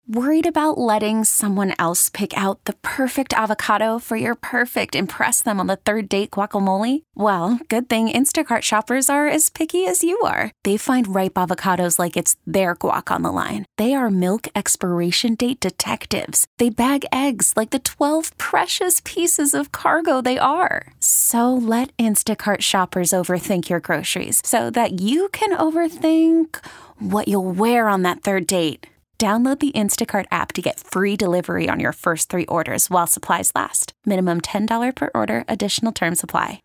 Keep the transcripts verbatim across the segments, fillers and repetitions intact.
Worried about letting someone else pick out the perfect avocado for your perfect impress them on the third date guacamole? Well, good thing Instacart shoppers are as picky as you are. They find ripe avocados like it's their guac on the line. They are milk expiration date detectives. They bag eggs like the twelve precious pieces of cargo they are. So let Instacart shoppers overthink your groceries so that you can overthink what you'll wear on that third date. Download the Instacart app to get free delivery on your first three orders while supplies last. Minimum ten dollars per order. Additional terms apply.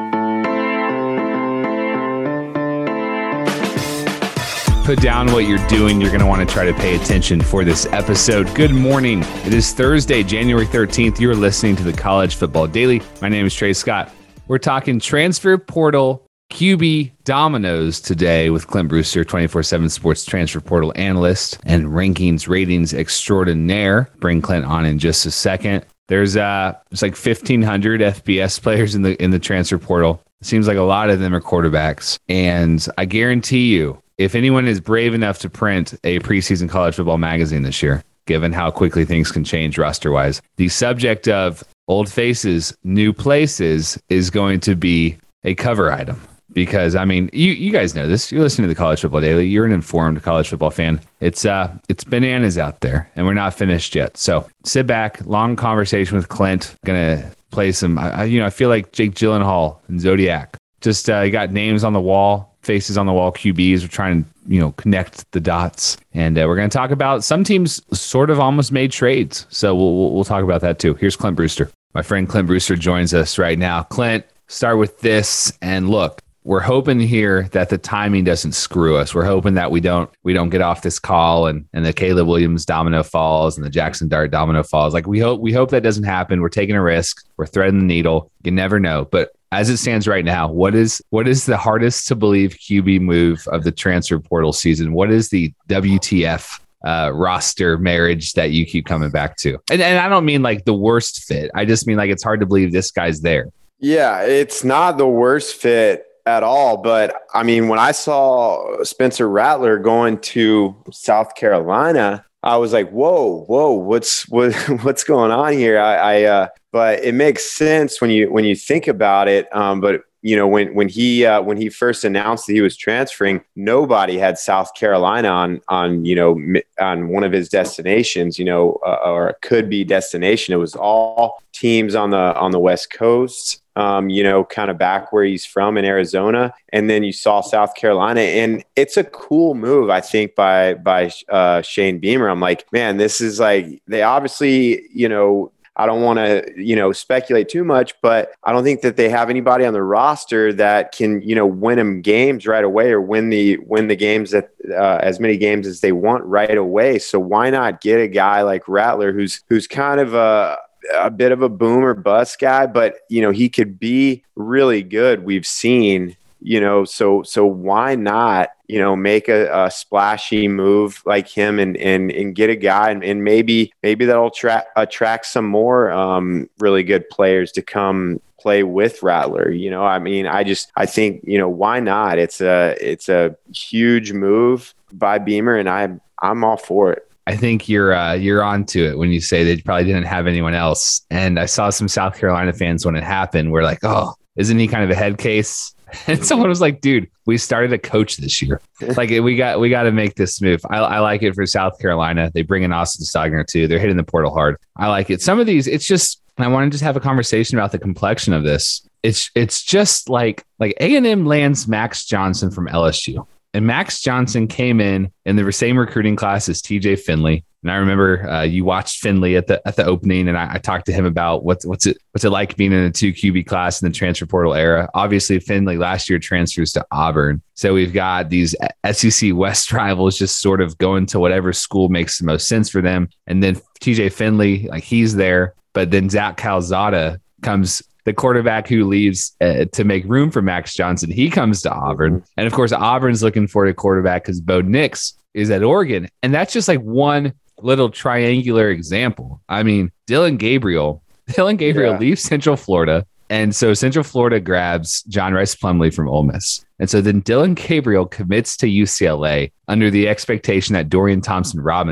Put down what you're doing. You're going to want to try to pay attention for this episode. Good morning. It is Thursday, January thirteenth. You're listening to the College Football Daily. My name is Trey Scott. We're talking transfer portal Q B dominoes today with Clint Brewster, twenty-four seven Sports transfer portal analyst and rankings ratings extraordinaire. Bring Clint on in just a second. There's uh, it's like fifteen hundred F B S players in the in the transfer portal. It seems like a lot of them are quarterbacks. And I guarantee you, if anyone is brave enough to print a preseason college football magazine this year, given how quickly things can change roster-wise, the subject of old faces, new places is going to be a cover item. Because, I mean, you, you guys know this. You're listening to the College Football Daily. You're an informed college football fan. It's uh, it's bananas out there, and we're not finished yet. So sit back, long conversation with Clint. Going to play some, I, you know, I feel like Jake Gyllenhaal and Zodiac. Just uh, you got names on the wall, faces on the wall, Q Bs. We're trying to, you know, connect the dots. And uh, we're going to talk about some teams sort of almost made trades. So we'll, we'll, we'll talk about that, too. Here's Clint Brewster. My friend Clint Brewster joins us right now. Clint, start with this. And look, we're hoping here that the timing doesn't screw us. We're hoping that we don't we don't get off this call and, and the Caleb Williams domino falls and the Jackson Dart domino falls. Like we hope we hope that doesn't happen. We're taking a risk. We're threading the needle. You never know. But as it stands right now, what is what is the hardest to believe Q B move of the transfer portal season? What is the W T F uh, roster marriage that you keep coming back to? And, and I don't mean like the worst fit. I just mean like it's hard to believe this guy's there. Yeah, it's not the worst fit at all. But I mean, when I saw Spencer Rattler going to South Carolina, I was like, whoa, whoa, what's what, what's going on here? I, I uh, but it makes sense when you when you think about it. Um, but you know, when when he uh, when he first announced that he was transferring, nobody had South Carolina on on you know on one of his destinations, you know, uh, or could be destination. It was all teams on the on the West Coast. Um, you know, kind of back where he's from in Arizona. And then you saw South Carolina, and it's a cool move, I think, by, by, uh, Shane Beamer. I'm like, man, this is like, they obviously, you know, I don't want to, you know, speculate too much, but I don't think that they have anybody on the roster that can, you know, win them games right away or win the, win the games that, uh, as many games as they want right away. So why not get a guy like Rattler, who's, who's kind of a, a bit of a boom or bust guy, but you know, he could be really good. We've seen, you know, so, so why not, you know, make a, a splashy move like him and, and, and get a guy and, and maybe, maybe that'll tra- attract some more um, really good players to come play with Rattler. You know, I mean, I just, I think, you know, why not? It's a, it's a huge move by Beamer and I, I'm all for it. I think you're uh, you're onto it when you say they probably didn't have anyone else. And I saw some South Carolina fans when it happened. We're like, oh, isn't he kind of a head case? And someone was like, dude, we started a coach this year. Like we got we got to make this move. I, I like it for South Carolina. They bring in Austin Stogner too. They're hitting the portal hard. I like it. Some of these, it's just, I want to just have a conversation about the complexion of this. It's it's just like like A and M lands Max Johnson from L S U. And Max Johnson came in in the same recruiting class as T J Finley. And I remember uh, you watched Finley at the at the opening, and I, I talked to him about what's what's it what's it like being in a two Q B class in the transfer portal era. Obviously, Finley last year transfers to Auburn, so we've got these S E C West rivals just sort of going to whatever school makes the most sense for them. And then T J Finley, like he's there, but then Zach Calzada comes. The quarterback who leaves uh, to make room for Max Johnson, he comes to Auburn. Mm-hmm. And of course, Auburn's looking for a quarterback because Bo Nix is at Oregon. And that's just like one little triangular example. I mean, Dylan Gabriel, Dylan Gabriel yeah. leaves Central Florida. And so Central Florida grabs John Rice Plumlee from Ole Miss. And so then Dylan Gabriel commits to U C L A under the expectation that Dorian Thompson Robinson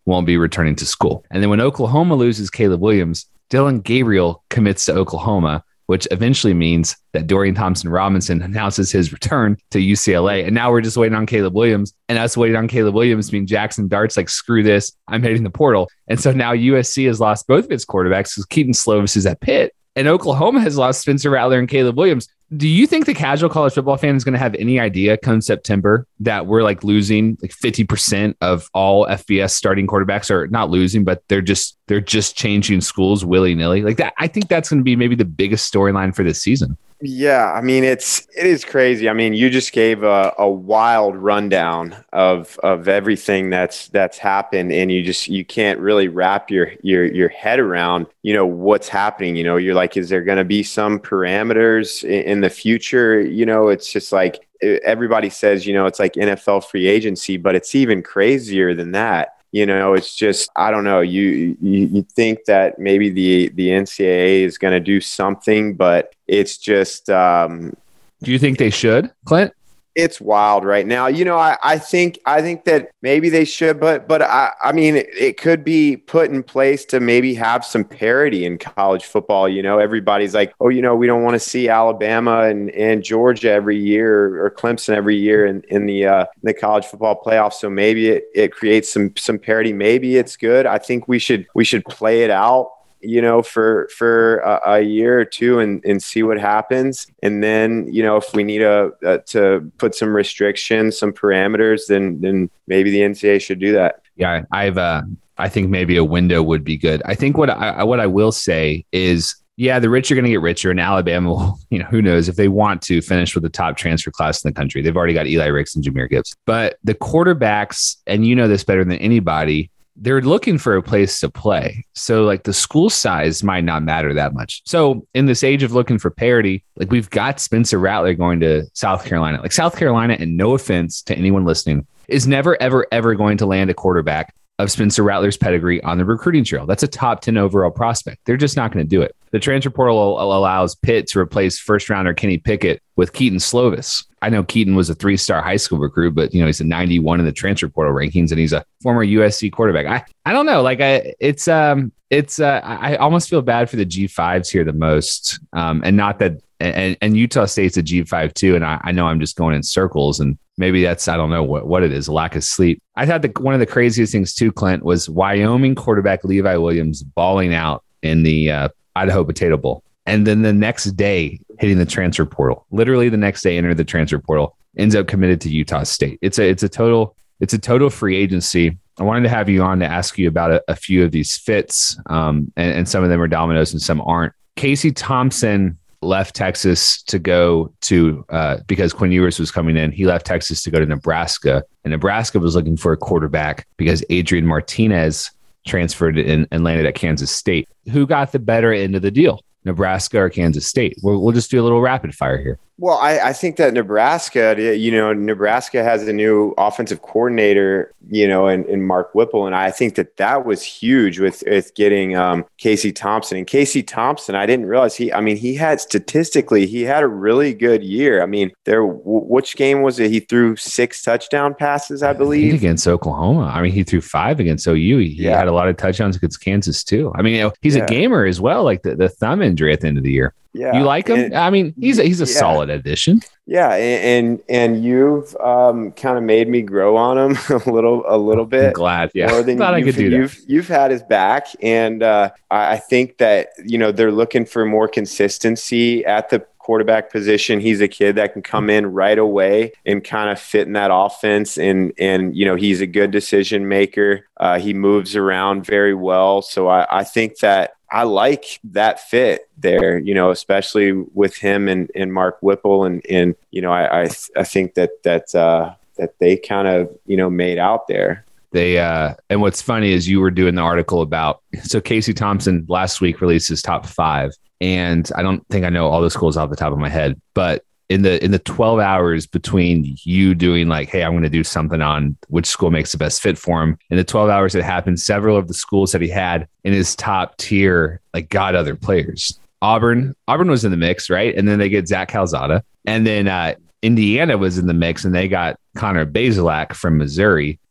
won't be returning to school. And then when Oklahoma loses Caleb Williams, Dillon Gabriel commits to Oklahoma, which eventually means that Dorian Thompson-Robinson announces his return to U C L A. And now we're just waiting on Caleb Williams. And us waiting on Caleb Williams means Jackson Dart's like, screw this, I'm hitting the portal. And so now U S C has lost both of its quarterbacks because Keaton Slovis is at Pitt. And Oklahoma has lost Spencer Rattler and Caleb Williams. Do you think the casual college football fan is going to have any idea come September that we're like losing like fifty percent of all F B S starting quarterbacks, or not losing, but they're just they're just changing schools willy-nilly? Like that, I think that's going to be maybe the biggest storyline for this season. Yeah, I mean, it's it is crazy. I mean, you just gave a, a wild rundown of of everything that's that's happened, and you just you can't really wrap your your your head around, you know, what's happening. You know, you're like, is there going to be some parameters in, in the future? You know, it's just like everybody says, you know, it's like N F L free agency, but it's even crazier than that. You know, it's just, I don't know. You you, you think that maybe the, the N C double A is going to do something, but it's just. Um, do you think they should, Clint? It's wild right now. You know, I, I think I think that maybe they should, but but I, I mean, it, it could be put in place to maybe have some parity in college football. You know, everybody's like, oh, you know, we don't want to see Alabama and, and Georgia every year, or Clemson every year in, in the uh, in the college football playoffs. So maybe it, it creates some some parity. Maybe it's good. I think we should we should play it out, you know, for, for a, a year or two and, and see what happens. And then, you know, if we need a, a, to put some restrictions, some parameters, then, then maybe the N C double A should do that. Yeah. I've, uh, I think maybe a window would be good. I think what I, what I will say is, yeah, the rich are going to get richer, and Alabama will, you know, who knows if they want to finish with the top transfer class in the country. They've already got Eli Ricks and Jahmyr Gibbs, but the quarterbacks, and you know this better than anybody, they're looking for a place to play. So like the school size might not matter that much. So in this age of looking for parity, like we've got Spencer Rattler going to South Carolina. Like South Carolina, and no offense to anyone listening, is never, ever, ever going to land a quarterback of Spencer Rattler's pedigree on the recruiting trail. That's a top ten overall prospect. They're just not going to do it. The transfer portal allows Pitt to replace first rounder Kenny Pickett with Keaton Slovis. I know Keaton was a three-star high school recruit, but you know, he's a ninety-one in the transfer portal rankings, and he's a former U S C quarterback. I, I don't know. Like I, it's, um, it's, uh, I almost feel bad for the G fives here the most. Um, and not that, and, and Utah State's a G five too. And I, I know I'm just going in circles, and maybe that's, I don't know what, what it is, a lack of sleep. I thought that one of the craziest things too, Clint, was Wyoming quarterback Levi Williams balling out in the uh, Idaho Potato Bowl. And then the next day hitting the transfer portal, literally the next day entered the transfer portal, ends up committed to Utah State. It's a, it's a total, it's a total free agency. I wanted to have you on to ask you about a, a few of these fits, um, and, and some of them are dominoes and some aren't. Casey Thompson left Texas to go to, uh, because Quinn Ewers was coming in, he left Texas to go to Nebraska, and Nebraska was looking for a quarterback because Adrian Martinez transferred in and landed at Kansas State. Who got the better end of the deal, Nebraska or Kansas State? We'll, we'll just do a little rapid fire here. Well, I, I think that Nebraska, you know, Nebraska has a new offensive coordinator, you know, in, in Mark Whipple. And I think that that was huge with, with getting um, Casey Thompson. And Casey Thompson, I didn't realize he, I mean, he had statistically, he had a really good year. I mean, there, which game was it? He threw six touchdown passes, I believe. Against Oklahoma. I mean, he threw five against O U. He yeah. had a lot of touchdowns against Kansas too. I mean, you know, he's yeah. a gamer as well, like the, the thumb injury at the end of the year. Yeah. You like him? And, I mean, he's a, he's a yeah. solid addition. Yeah. And, and, and you've um, kind of made me grow on him a little, a little bit. I'm glad. Yeah. More than glad I could do that. You've, you've had his back. And uh, I think that, you know, they're looking for more consistency at the quarterback position. He's a kid that can come in right away and kind of fit in that offense. And, and, you know, he's a good decision maker. Uh, he moves around very well. So I, I think that I like that fit there, you know, especially with him and, and Mark Whipple. And, and, you know, I, I, I think that, that, uh, that they kind of, you know, made out there. They, uh, and what's funny is you were doing the article about, so Casey Thompson last week released his top five. And I don't think I know all the schools off the top of my head, but in the in the twelve hours between you doing like, hey, I'm going to do something on which school makes the best fit for him, in the twelve hours that happened, several of the schools that he had in his top tier like got other players. Auburn, Auburn was in the mix, right? And then they get Zach Calzada, and then uh, Indiana was in the mix, and they got Connor Bazelak from Missouri.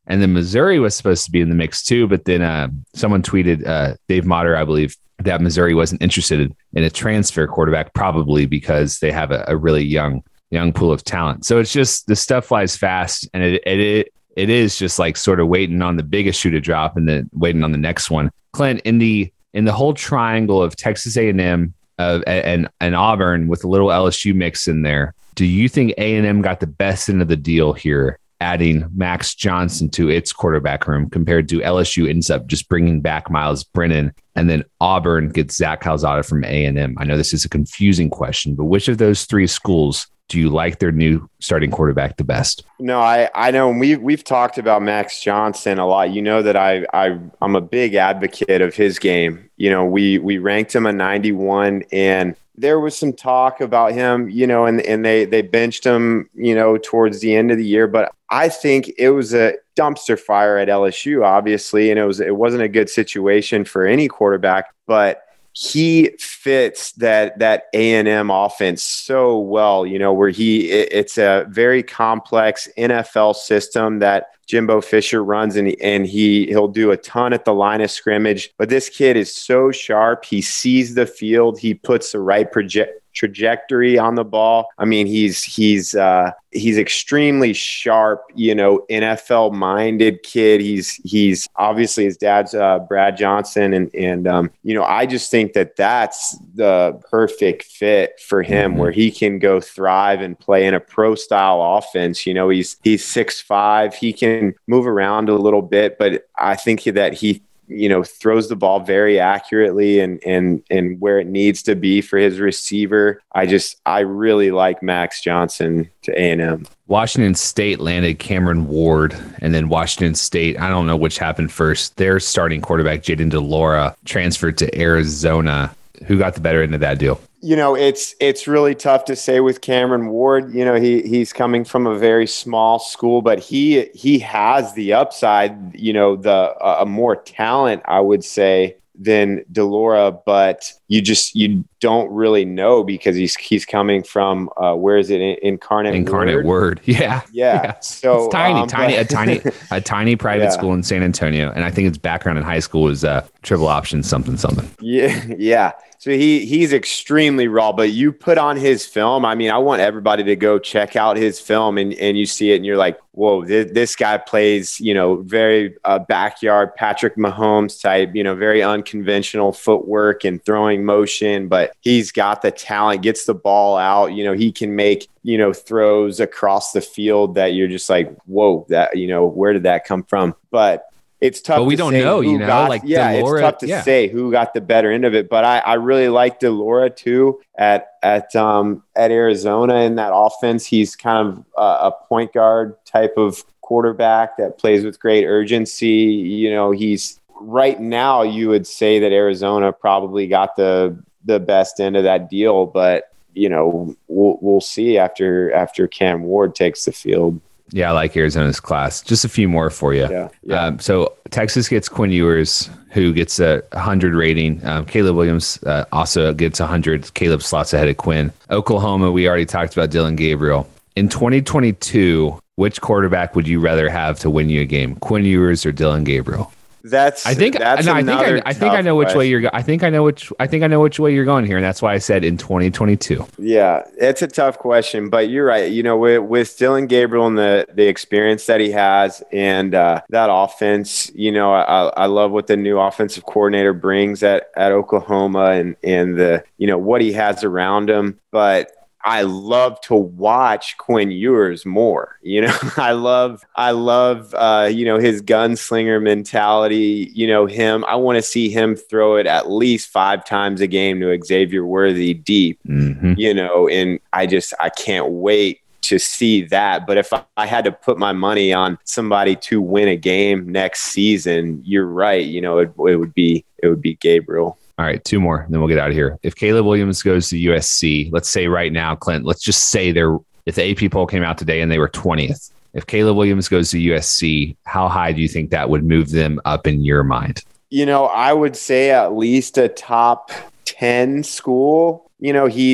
And then Missouri was supposed to be in the mix too, but then uh, someone tweeted, uh, Dave Motter, I believe, that Missouri wasn't interested in a transfer quarterback, probably because they have a, a really young young pool of talent. So it's just the stuff flies fast, and it it it is just like sort of waiting on the biggest shoe to drop and then waiting on the next one. Clint, in the in the whole triangle of Texas A and M uh, and and Auburn with a little L S U mix in there, do you think A and M got the best end of the deal here, adding Max Johnson to its quarterback room, compared to L S U ends up just bringing back Miles Brennan, and then Auburn gets Zach Calzada from A and M? I know this is a confusing question, but which of those three schools do you like their new starting quarterback the best? No, I, I know we've, we've talked about Max Johnson a lot. You know that I, I, I'm a big advocate of his game. You know, we, we ranked him a ninety-one, and there was some talk about him, you know, and, and they, they benched him, you know, towards the end of the year. But I think it was a dumpster fire at L S U, obviously, and it was, it wasn't a good situation for any quarterback, but he fits that that A and M offense so well, you know, where he it, it's a very complex N F L system that Jimbo Fisher runs, and and he he'll do a ton at the line of scrimmage. But this kid is so sharp. He sees the field. He puts the right project trajectory on the ball. I mean, he's he's uh, he's extremely sharp, you know, N F L minded kid. He's he's obviously his dad's uh, Brad Johnson, and and um, you know, I just think that that's the perfect fit for him, mm-hmm. where he can go thrive and play in a pro style offense. You know, he's he's six five. He can move around a little bit, but I think that he, you know, throws the ball very accurately and, and, and where it needs to be for his receiver. I just, I really like Max Johnson to A and M. Washington State landed Cameron Ward, and then Washington State, I don't know which happened first. Their starting quarterback, Jaden DeLora, transferred to Arizona. Who got the better end of that deal? You know, it's it's really tough to say with Cameron Ward. You know, he he's coming from a very small school, but he he has the upside, you know, the uh, a more talent, I would say, than DeLora, but you just you don't really know because he's he's coming from uh, where is it? Incarnate Incarnate Word. Word. Yeah. Yeah. yeah. So it's tiny, um, tiny, but, a tiny, a tiny private yeah. school in San Antonio, and I think its background in high school was uh, triple option something something. Yeah. Yeah. So he he's extremely raw, but you put on his film. I mean, I want everybody to go check out his film, and, and you see it and you're like, whoa, this, this guy plays, you know, very uh, backyard Patrick Mahomes type, you know, very unconventional footwork and throwing motion, but he's got the talent, gets the ball out. You know, he can make, you know, throws across the field that you're just like, whoa, that, you know, where did that come from? But it's tough. But we to don't say know, who you know, got, like yeah, DeLora, it's tough to yeah. say who got the better end of it. But I, I really like DeLora too at at um at Arizona in that offense. He's kind of a, a point guard type of quarterback that plays with great urgency. You know, he's right now. You would say that Arizona probably got the the best end of that deal, but you know, we'll we'll see after after Cam Ward takes the field. Yeah, I like Arizona's class. Just a few more for you. Yeah, yeah. Um, so Texas gets Quinn Ewers, who gets a one hundred rating. Um, Caleb Williams uh, also gets one hundred. Caleb slots ahead of Quinn. Oklahoma, we already talked about Dylan Gabriel. In twenty twenty-two, which quarterback would you rather have to win you a game, Quinn Ewers or Dylan Gabriel? That's I think that's no, I think I, I think I know which way you're going. I think I know which I think I know which way you're going here, and that's why I said in twenty twenty-two. Yeah, it's a tough question, but you're right. You know, with, with Dylan Gabriel and the the experience that he has and uh, that offense, you know, I, I love what the new offensive coordinator brings at at Oklahoma and and the you know what he has around him, but I love to watch Quinn Ewers more. You know, I love, I love, uh, you know, his gunslinger mentality. You know, him. I want to see him throw it at least five times a game to Xavier Worthy deep. Mm-hmm. You know, and I just, I can't wait to see that. But if I, I had to put my money on somebody to win a game next season, you're right. You know, it, it would be, it would be Gabriel. All right, two more, then we'll get out of here. If Caleb Williams goes to U S C, let's say right now, Clint, let's just say they're, if the A P poll came out today and they were twentieth, if Caleb Williams goes to U S C, how high do you think that would move them up in your mind? You know, I would say at least a top ten school. You know, he's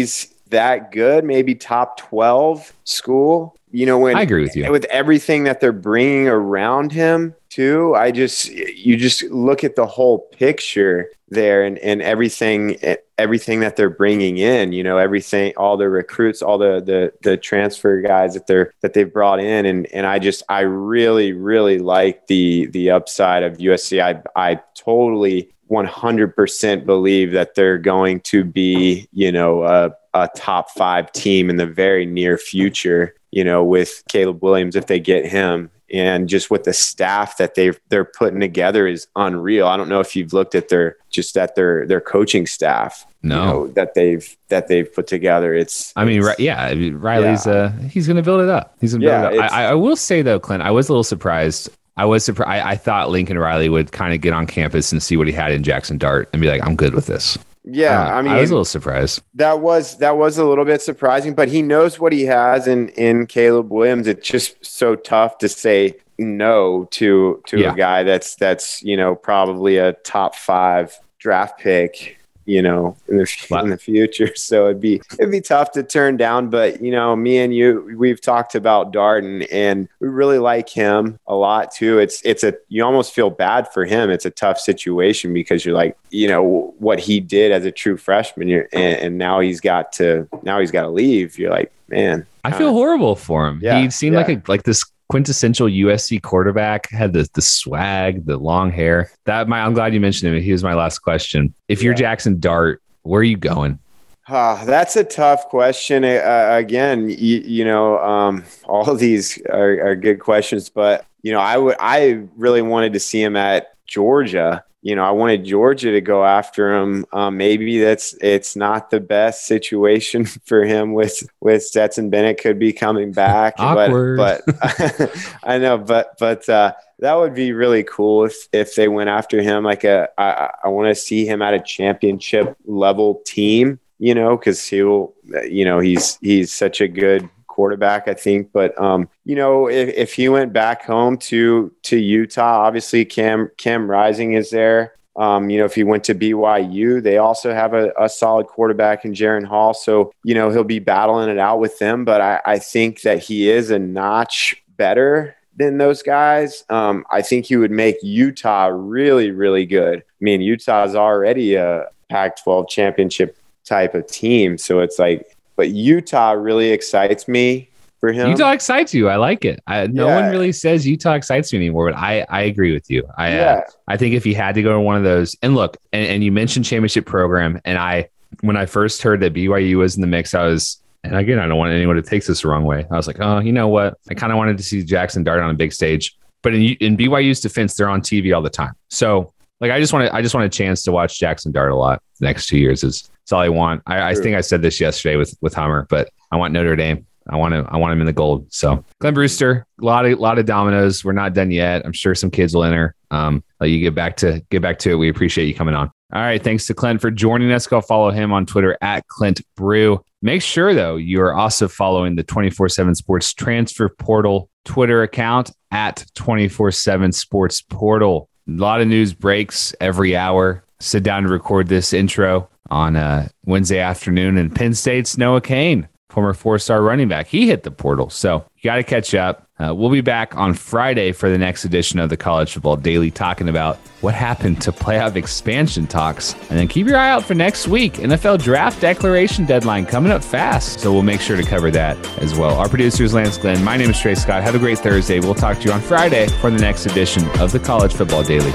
that good, maybe top twelve school. You know, when I agree with you. With everything that they're bringing around him too, I just, you just look at the whole picture there and, and everything, everything that they're bringing in, you know, everything, all the recruits, all the, the, the transfer guys that they're, that they've brought in. And, and I just, I really, really like the, the upside of U S C. I, I totally one hundred percent believe that they're going to be, you know, a, a top five team in the very near future, you know, with Caleb Williams, if they get him. And just with the staff that they've, they're putting together is unreal. I don't know if you've looked at their, just at their, their coaching staff, no, you know, that they've, that they've put together. It's, I mean, it's, yeah, Riley's, yeah. uh, he's going to build it up. He's going to build yeah, it up. I, I will say though, Clint, I was a little surprised. I was surprised. I, I thought Lincoln Riley would kind of get on campus and see what he had in Jackson Dart and be like, I'm good with this. Yeah, uh, I mean, I was a little surprised. That was that was a little bit surprising, but he knows what he has in in Caleb Williams. It's just so tough to say no to to yeah. a guy that's that's you know probably a top five draft pick, you know, in the in the future. So it'd be it'd be tough to turn down. But you know, me and you, we've talked about Darden, and we really like him a lot too. It's it's a you almost feel bad for him. It's a tough situation because you're like, you know, what he did as a true freshman, you're, and, and now he's got to now he's got to leave. You're like, man, I feel uh, horrible for him. Yeah, he seemed yeah. like a like this quintessential U S C quarterback, had the the swag, the long hair. That my I'm glad you mentioned him. He was my last question. If you're yeah. Jackson Dart, where are you going? Uh, that's a tough question. Uh, again, you, you know, um, all of these are, are good questions, but you know, I would I really wanted to see him at Georgia. You know, I wanted Georgia to go after him. Um, maybe that's it's not the best situation for him with with Stetson Bennett could be coming back. Awkward. But, but I know, but but uh, that would be really cool if if they went after him. Like a, I, I want to see him at a championship level team. You know, because he'll, you know, he's he's such a good quarterback, I think. But um, you know, if, if he went back home to to Utah, obviously Cam Cam Rising is there. Um, you know, if he went to B Y U, they also have a, a solid quarterback in Jaren Hall. So, you know, he'll be battling it out with them. But I, I think that he is a notch better than those guys. Um, I think he would make Utah really, really good. I mean, Utah is already a Pac twelve championship type of team. So it's like, but Utah really excites me for him. Utah excites you. I like it. I, no yeah. one really says Utah excites me anymore, but I, I agree with you. I, yeah. uh, I think if he had to go to one of those, and look, and, and you mentioned championship program. And I, when I first heard that B Y U was in the mix, I was, and again, I don't want anyone to take this the wrong way. I was like, oh, you know what? I kind of wanted to see Jackson Dart on a big stage, but in, in B Y U's defense, they're on T V all the time. So like, I just want to, I just want a chance to watch Jackson Dart a lot the next two years is, That's all I want. I, I think I said this yesterday with, with Hummer, but I want Notre Dame. I want to. I want him in the gold. So Glenn Brewster, a lot of lot of dominoes. We're not done yet. I'm sure some kids will enter. Um, let you get back to get back to it. We appreciate you coming on. All right, thanks to Clint for joining us. Go follow him on Twitter at Clint Brew. Make sure though you are also following the twenty-four seven Sports Transfer Portal Twitter account at twenty-four seven Sports Portal. A lot of news breaks every hour. Sit down to record this intro on a Wednesday afternoon, and Penn State's Noah Cain, former four-star running back, he hit the portal. So you got to catch up. Uh, we'll be back on Friday for the next edition of the College Football Daily, talking about what happened to playoff expansion talks. And then keep your eye out for next week. N F L draft declaration deadline coming up fast. So we'll make sure to cover that as well. Our producer is Lance Glenn. My name is Trey Scott. Have a great Thursday. We'll talk to you on Friday for the next edition of the College Football Daily.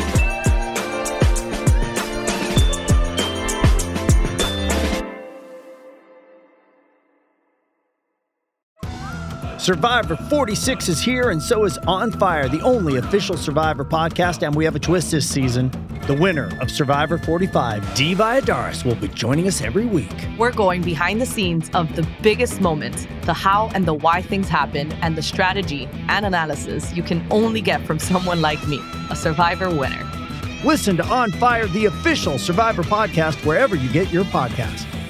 Survivor forty-six is here, and so is On Fire, the only official Survivor podcast, and we have a twist this season. The winner of Survivor forty-five, Dee Valladares, will be joining us every week. We're going behind the scenes of the biggest moments, the how and the why things happen, and the strategy and analysis you can only get from someone like me, a Survivor winner. Listen to On Fire, the official Survivor podcast, wherever you get your podcasts.